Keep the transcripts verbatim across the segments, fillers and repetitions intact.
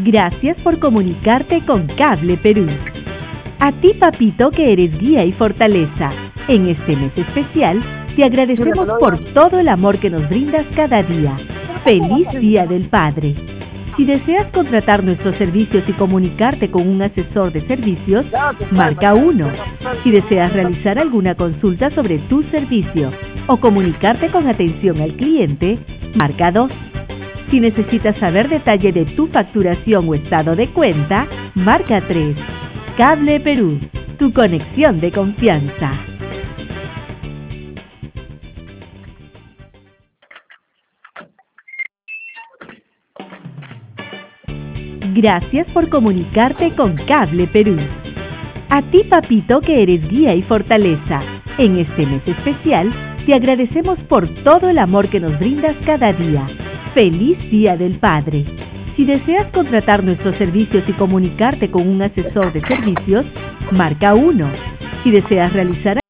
Gracias por comunicarte con Cable Perú. A ti, papito, que eres guía y fortaleza. En este mes especial, te agradecemos por todo el amor que nos brindas cada día. ¡Feliz Día del Padre! Si deseas contratar nuestros servicios y comunicarte con un asesor de servicios, marca uno. Si deseas realizar alguna consulta sobre tu servicio o comunicarte con atención al cliente, marca dos. Si necesitas saber detalle de tu facturación o estado de cuenta, marca tres. Cable Perú, tu conexión de confianza. Gracias por comunicarte con Cable Perú. A ti, papito, que eres guía y fortaleza. En este mes especial, te agradecemos por todo el amor que nos brindas cada día. ¡Feliz Día del Padre! Si deseas contratar nuestros servicios y comunicarte con un asesor de servicios, marca uno. Si deseas realizar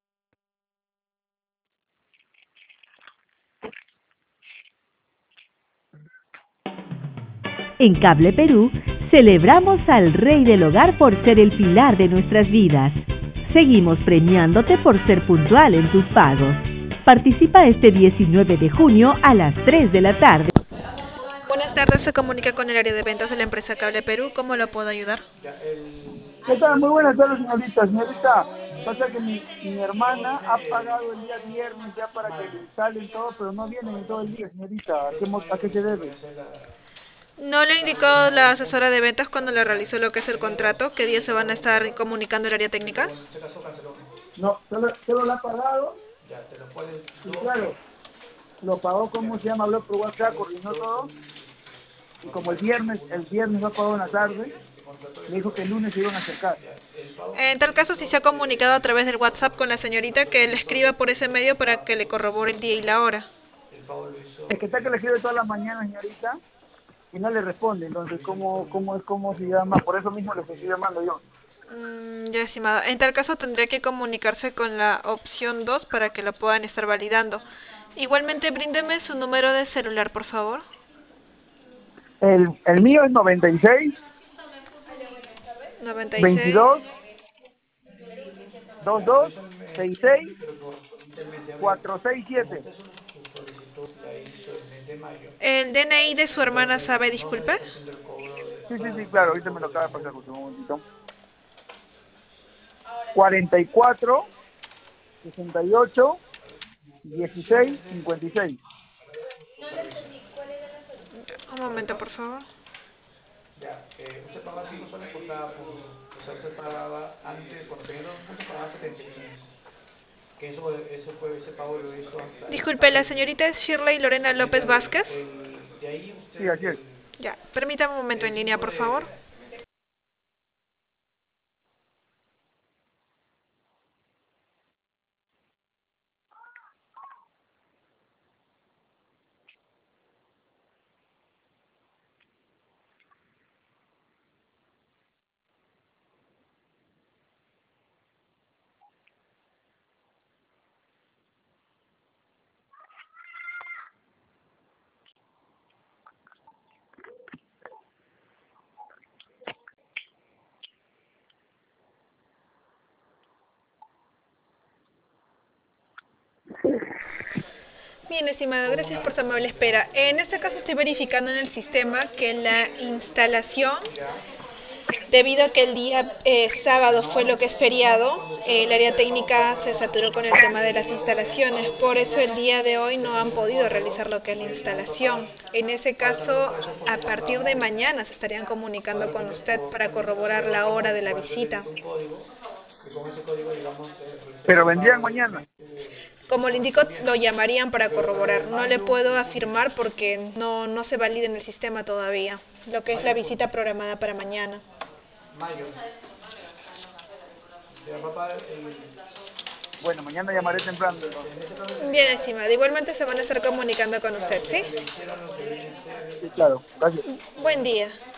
En Cable Perú, celebramos al Rey del Hogar por ser el pilar de nuestras vidas. Seguimos premiándote por ser puntual en tus pagos. Participa este diecinueve de junio a las tres de la tarde. Buenas tardes, se comunica con el área de ventas de la empresa Cable Perú. ¿Cómo lo puedo ayudar? ¿Qué tal? Muy buenas tardes, señorita. Señorita, pasa que mi, mi hermana ha pagado el día viernes ya para que le instalen todo, pero no vienen en todo el día, señorita. ¿A qué, mo- a qué se debe? ¿No le indicó la asesora de ventas cuando le realizó lo que es el contrato? ¿Qué día se van a estar comunicando el área técnica? No, solo, solo la ha pagado. Y claro, lo pagó, ¿cómo se llama? Habló por WhatsApp, coordinó todo. Y como el viernes, el viernes lo pagó en la tarde, le dijo que el lunes se iban a acercar. En tal caso, si se ha comunicado a través del WhatsApp con la señorita, que le escriba por ese medio para que le corrobore el día y la hora. Es que está que le escribe toda la mañana, señorita, y no le responde. Entonces, ¿cómo, cómo es, cómo se llama? Por eso mismo le estoy llamando yo. Mm, ya, estimado. En tal caso, tendría que comunicarse con la opción dos para que lo puedan estar validando. Igualmente, bríndeme su número de celular, por favor. El, el mío es noventa y seis, noventa y seis. veintidós, veintidós, sesenta y seis, cuatrocientos sesenta y siete. ¿El D N I de su hermana sabe, disculpe? Sí, sí, sí, claro, ahorita me lo acaba de pasar, un momentito. cuarenta y cuatro, sesenta y ocho, dieciséis, cincuenta y seis. Un momento, por favor. Ya, eh, usted pagaba cinco soles por cada punto. O sea, usted pagaba antes, cuando tenía dos puntos, pagaba setenta y cinco. Que eso, eso fue, ese pago lo hizo hasta... Disculpe, la señorita es Shirley Lorena López Vázquez. El, de ahí usted... Sí, así es. Ya, permítame un momento en línea, por favor. Bien, estimado, gracias por su amable espera. En este caso estoy verificando en el sistema que la instalación, debido a que el día eh, sábado fue lo que es feriado, eh, el área técnica se saturó con el tema de las instalaciones. Por eso el día de hoy no han podido realizar lo que es la instalación. En ese caso, a partir de mañana se estarían comunicando con usted para corroborar la hora de la visita. Pero vendrían mañana. Como le indicó, lo llamarían para corroborar. No le puedo afirmar porque no, no se valida en el sistema todavía lo que es la visita programada para mañana. Mayo. Bueno, mañana llamaré temprano entonces. Bien, estimado. Igualmente se van a estar comunicando con usted, ¿sí? Sí, claro. Gracias. Buen día.